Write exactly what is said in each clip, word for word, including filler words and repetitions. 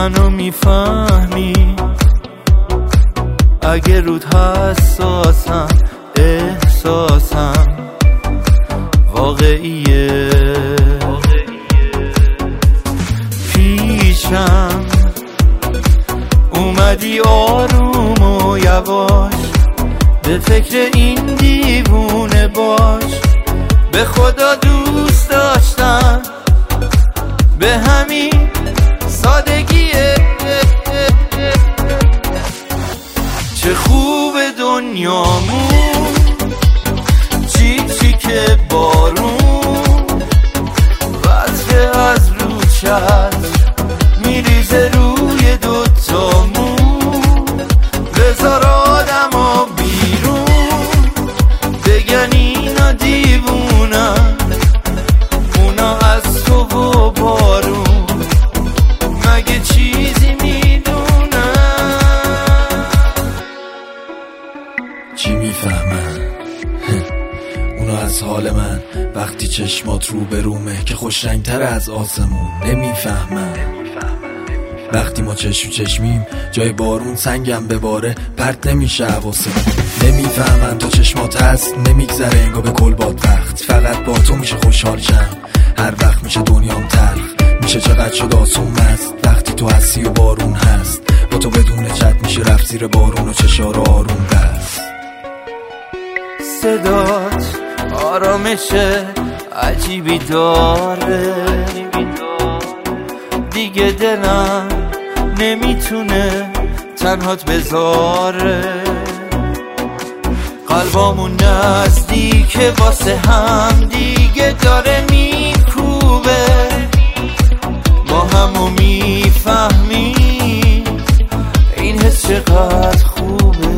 منو میفهمی اگه رود حساسم، احساسم واقعیه. پیشم اومدی آروم و یواش، به فکر این دیوونه باش. به خدا دوست داشتم به همین سادگیه. چه خوب دنیامون، چی چی که بارون وزه از رو چشم میریزه روی دوتامون. بذار آدما بیرون بگن اینا دیوونن، اونا از تو و بارون مگه چیزی میدونن؟ چی میفهمن؟ اونا از حال من وقتی چشمات رو به رومه که خوش رنگتر از آسمون. نمیفهمن وقتی ما چشم چشمیم جای بارون سنگم بباره پرت نمیشه حواسمون. نمیفهمن تو چشمات هست نمیگذره انگار به کل باد وقت. فقط با تو میشه خوشحال شم، هر وقت میشه دنیام تلخ. میشه چقدر شد آسون مست وقتی تو هستی و بارون هست. با تو بدون چت میشه رفت زیر بارون و چشار آروم بست. صدات آرامشه عجیبی داره، دیگه دلم نمیتونه تنهات بذاره. قلبامون نزدیکه واسه هم دیگه داره میکوبه. ما همو میفهمیم این حس چقدر خوبه.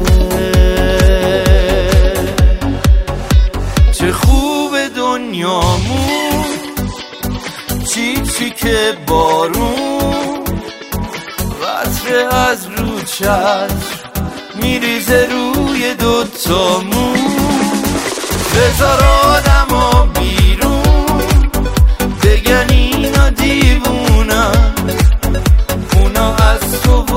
چه خوب دنیامون، چی چی که بارون قطره از رو چشم میریزه روی دوتامون. بذار آدما بیرون بگن اینا دیوونن، اونا از تو